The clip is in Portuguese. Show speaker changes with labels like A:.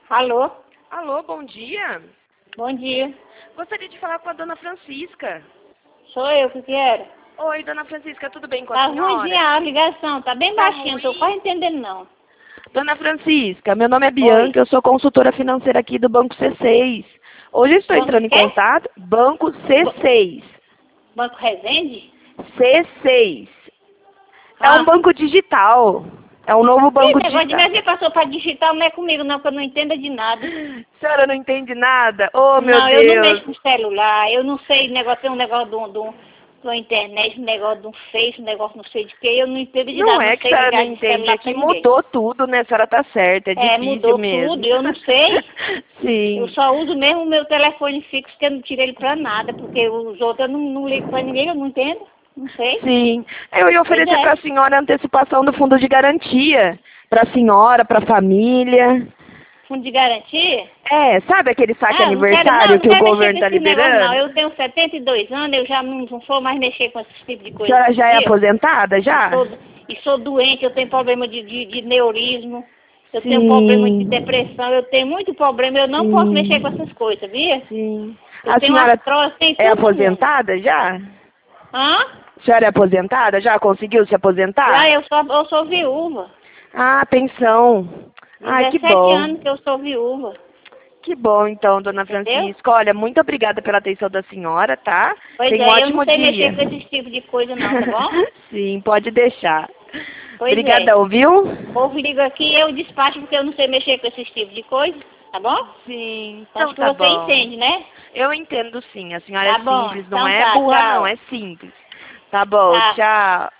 A: Alô?
B: Alô, bom dia.
A: Bom dia.
B: Gostaria de falar com a dona Francisca.
A: Sou eu que quero.
B: Oi, dona Francisca, tudo bem com
A: Tá
B: a senhora?
A: ruimzinha a ligação, tá bem
B: Tá
A: baixinho, não tô
B: ruim?
A: quase entendendo não.
B: Dona Francisca, meu nome é Bianca, eu sou consultora financeira aqui do Banco C6. Hoje eu estou
A: Banco
B: entrando em
A: quê?
B: contato, Banco C6.
A: Banco Resende?
B: C6. É um banco digital. É um novo
A: Ih,
B: banco
A: negócio de
B: digital.
A: minha vida passou pra digital, não é comigo não, que eu não entendo de nada.
B: A senhora não entende nada? Oh, meu
A: Não, eu não
B: Deus.
A: mexo com celular, eu não sei, tem um negócio da internet, um negócio de um Face, um negócio não sei de que, eu não entendo de
B: Não
A: nada,
B: é
A: não
B: que a
A: sei
B: senhora não
A: ligar de
B: entende,
A: celular
B: é
A: pra
B: que
A: ninguém.
B: mudou tudo, né? A senhora tá certa, é
A: É,
B: difícil
A: mudou
B: mesmo.
A: tudo, eu não sei. Eu
B: Sim.
A: só uso mesmo o meu telefone fixo, que eu não tirei ele pra nada, porque os outros eu não ligo pra ninguém, eu não entendo, não sei.
B: Sim. Eu ia
A: Pois
B: oferecer
A: é.
B: para a senhora a antecipação do fundo de garantia. Para a senhora, para a família.
A: Fundo de garantia?
B: É, sabe aquele saque
A: Ah, eu não quero,
B: aniversário
A: não
B: que o
A: quero mexer
B: governo
A: com
B: está
A: esse negócio não.
B: liberando?
A: Eu tenho 72 anos, eu já não vou mais mexer com esse tipo de
B: A
A: coisa
B: senhora
A: não,
B: já é
A: viu?
B: aposentada, já?
A: E sou doente, eu tenho problema de neurismo, eu tenho problema de
B: Sim.
A: depressão, eu tenho muito problema, eu não posso mexer com
B: Sim.
A: essas coisas, viu?
B: Sim.
A: Eu
B: A
A: tenho
B: senhora
A: artrose, tem
B: é
A: tudo no mundo.
B: aposentada já?
A: Hã?
B: A senhora é aposentada? Já conseguiu se
A: Já
B: aposentar?
A: eu sou viúva.
B: Ah, pensão. Ai, que
A: 17
B: bom.
A: anos que eu sou viúva,
B: Que bom, então, dona
A: entendeu?
B: Francisca. Olha, muito obrigada pela atenção da senhora, tá?
A: Pois
B: Tenha um
A: é, eu não
B: ótimo
A: sei
B: dia.
A: mexer com esse tipo de coisa não, tá bom?
B: Sim, pode deixar.
A: Pois é.
B: Obrigadão, viu?
A: O povo liga aqui e eu despacho porque eu não sei mexer com esse tipo de coisa, tá bom?
B: Sim,
A: Acho
B: então
A: que
B: tá
A: você
B: bom.
A: entende, né?
B: Eu entendo sim, a senhora é
A: Tá bom,
B: simples, não
A: então
B: é
A: tá,
B: burra não,
A: tchau.
B: é simples. Tá bom,
A: Tá.
B: tchau.